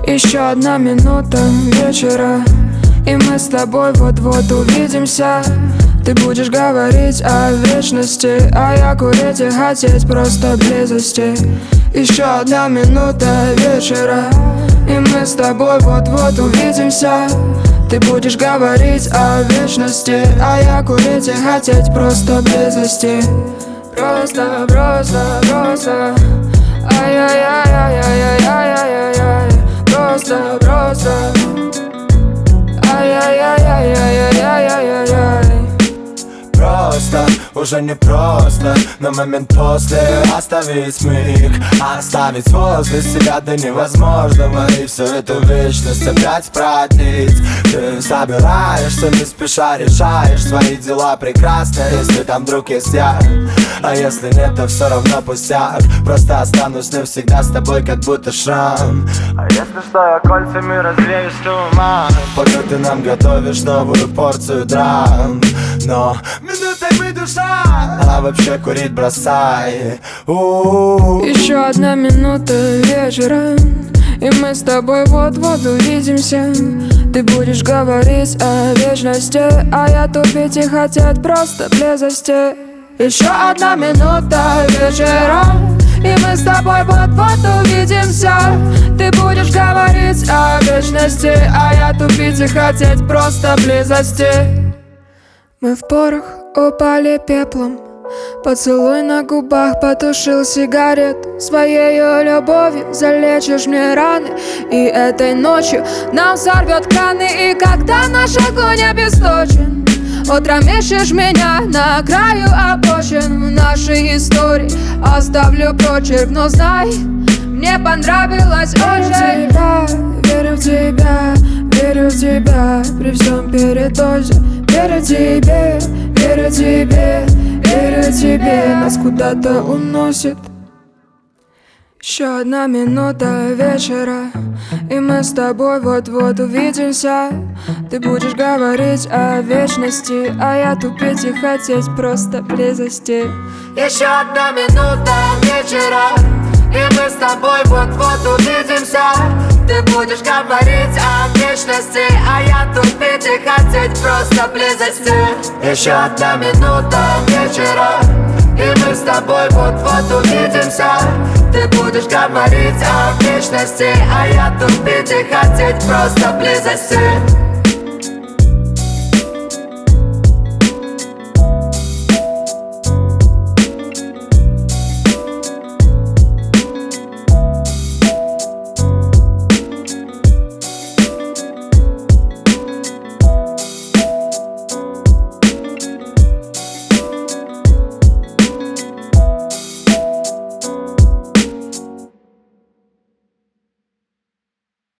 Еще одна минута вечера, и мы с тобой вот-вот увидимся. Ты будешь говорить о вечности, а я курить и хотеть просто близости. Еще одна минута вечера, и мы с тобой вот-вот увидимся. Ты будешь говорить о вечности, а я курить и хотеть просто близости. Просто, просто, просто. Ай-яй-яй-яй-яй-яй-яй-яй. Просто, просто. Ай-яй-яй-яй-яй-яй-яй-яй. Просто, уже не просто на момент после оставить миг, оставить возле себя до невозможного. И всю эту вечность опять продлить. Ты собираешься, не спеша решаешь свои дела прекрасно, если там вдруг есть я. А если нет, то все равно пустяк. Просто останусь навсегда с тобой, как будто шрам. А если что, я кольцами развеюсь туман, пока ты нам готовишь новую порцию драм. Но минутой мы душа, а вообще курить бросай. Еще одна минута вечера, и мы с тобой вот-вот увидимся. Ты будешь говорить о вечности, а я тупить и хотеть просто близости. Еще одна минута вечера, и мы с тобой вот-вот увидимся. Ты будешь говорить о вечности, а я тупить и хотеть просто близости. Мы в порох упали пеплом, поцелуй на губах потушил сигарету. Своею любовью залечишь мне раны, и этой ночью нам сорвет краны. И когда наш огонь обесточен, утром ищешь меня на краю обочин. В нашей истории оставлю прочерк, но знай, мне понравилось очень. Верю в тебя, верю в тебя, при всем передозе. Верю тебе, верю тебе, верю тебе, нас куда-то уносит. Еще одна минута вечера, и мы с тобой вот-вот увидимся. Ты будешь говорить о вечности, а я тупить и хотеть просто близости. Еще одна минута вечера, и мы с тобой вот-вот увидимся. Ты будешь говорить о вечности, а я тупить и хотеть просто близости. Еще одна минута вечера, и мы с тобой вот-вот увидимся. Ты будешь говорить о вечности, а я тупить и хотеть просто близости.